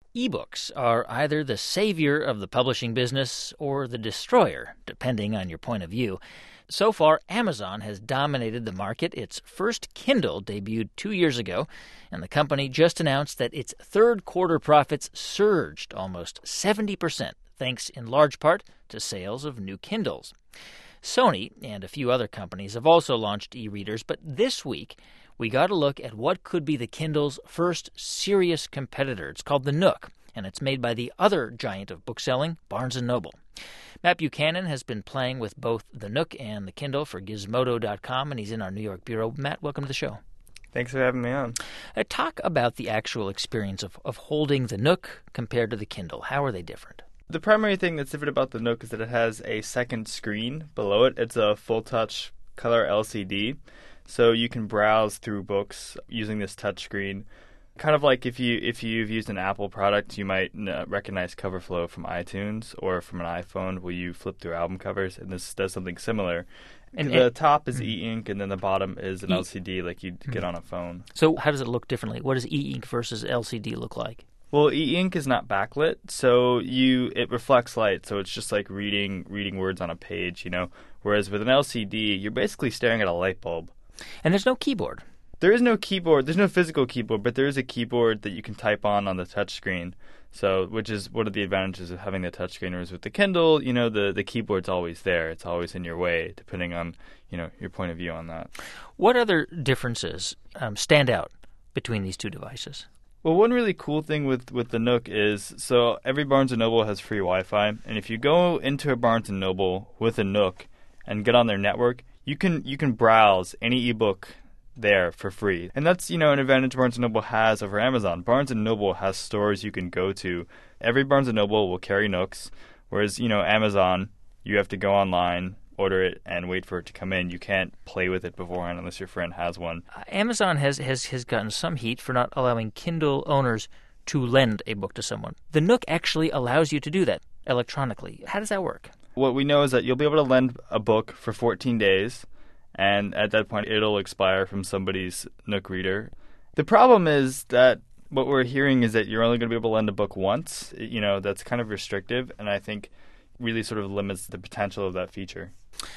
Ebooks are either the savior of the publishing business or the destroyer, depending on your point of view. So far, Amazon has dominated the market. Its first Kindle debuted 2 years ago, and the company just announced that its third quarter profits surged almost 70%, thanks in large part to sales of new Kindles. Sony and a few other companies have also launched e-readers, but this week we got a look at what could be the Kindle's first serious competitor. It's called the Nook, and it's made by the other giant of bookselling, Barnes & Noble. Matt Buchanan has been playing with both the Nook and the Kindle for Gizmodo.com, and he's in our New York bureau. Matt, welcome to the show. Thanks for having me on. Talk about the actual experience of holding the Nook compared to the Kindle. How are they different? The primary thing that's different about the Nook is that it has a second screen below it. It's a full-touch color LCD, so you can browse through books using this touch screen. Kind of like if you've used an Apple product, you might recognize CoverFlow from iTunes or from an iPhone where you flip through album covers, and this does something similar. And the top is e-ink, and then the bottom is an LCD like you'd get on a phone. So how does it look differently? What does e-ink versus LCD look like? Well, e-ink is not backlit, so it reflects light, so it's just like reading words on a page, Whereas with an LCD, you're basically staring at a light bulb. And there's no keyboard. There is no keyboard. There's no physical keyboard, but there is a keyboard that you can type on the touchscreen. So, which is one of the advantages of having the touchscreen. Whereas with the Kindle, the keyboard's always there. It's always in your way, depending on your point of view on that. What other differences stand out between these two devices? Well, one really cool thing with the Nook is, so every Barnes & Noble has free Wi-Fi, and if you go into a Barnes & Noble with a Nook and get on their network, you can browse any ebook there for free. And that's, an advantage Barnes & Noble has over Amazon. Barnes & Noble has stores you can go to. Every Barnes & Noble will carry Nooks, whereas, Amazon, you have to go online, order it, and wait for it to come in. You can't play with it beforehand unless your friend has one. Amazon has gotten some heat for not allowing Kindle owners to lend a book to someone. The Nook actually allows you to do that electronically. How does that work? What we know is that you'll be able to lend a book for 14 days, and at that point it'll expire from somebody's Nook reader. The problem is that what we're hearing is that you're only going to be able to lend a book once. That's kind of restrictive, and I think really sort of limits the potential of that feature.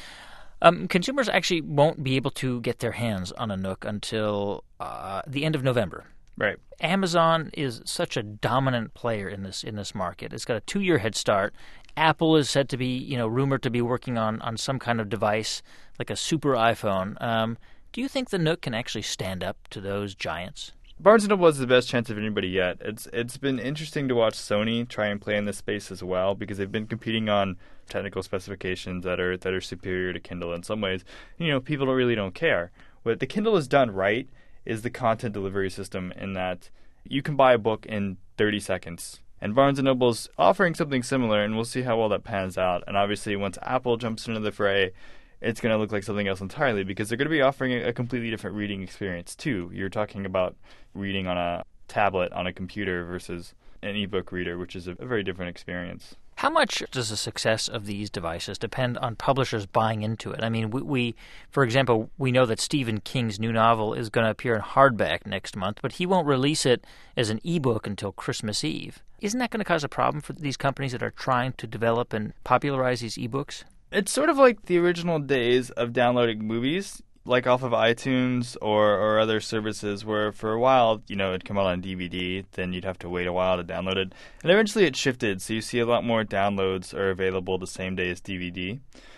Consumers actually won't be able to get their hands on a Nook until the end of November. Right. Amazon is such a dominant player in this market. It's got a 2-year head start. Apple is said to be, rumored to be working on some kind of device like a super iPhone. Do you think the Nook can actually stand up to those giants? Barnes & Noble has the best chance of anybody yet. It's been interesting to watch Sony try and play in this space as well, because they've been competing on technical specifications that are superior to Kindle in some ways. People don't care. What the Kindle has done right is the content delivery system, in that you can buy a book in 30 seconds. And Barnes & Noble's offering something similar, and we'll see how well that pans out. And obviously, once Apple jumps into the fray, it's going to look like something else entirely, because they're going to be offering a completely different reading experience, too. You're talking about reading on a tablet, on a computer, versus an ebook reader, which is a very different experience. How much does the success of these devices depend on publishers buying into it? I mean, we for example, we know that Stephen King's new novel is going to appear in hardback next month, but he won't release it as an ebook until Christmas Eve. Isn't that going to cause a problem for these companies that are trying to develop and popularize these ebooks? It's sort of like the original days of downloading movies, like off of iTunes or other services, where for a while, it'd come out on DVD, then you'd have to wait a while to download it. And eventually it shifted, so you see a lot more downloads are available the same day as DVD.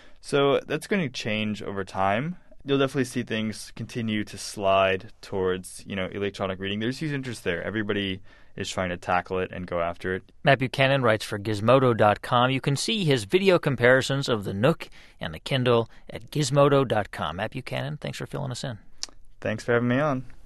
So that's going to change over time. You'll definitely see things continue to slide towards, electronic reading. There's huge interest there. Everybody is trying to tackle it and go after it. Matt Buchanan writes for Gizmodo.com. You can see his video comparisons of the Nook and the Kindle at Gizmodo.com. Matt Buchanan, thanks for filling us in. Thanks for having me on.